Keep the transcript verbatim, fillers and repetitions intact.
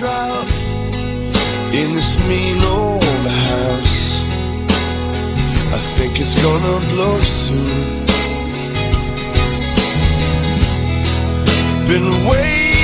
drought in this mean old house. I think it's gonna blow soon. Been waiting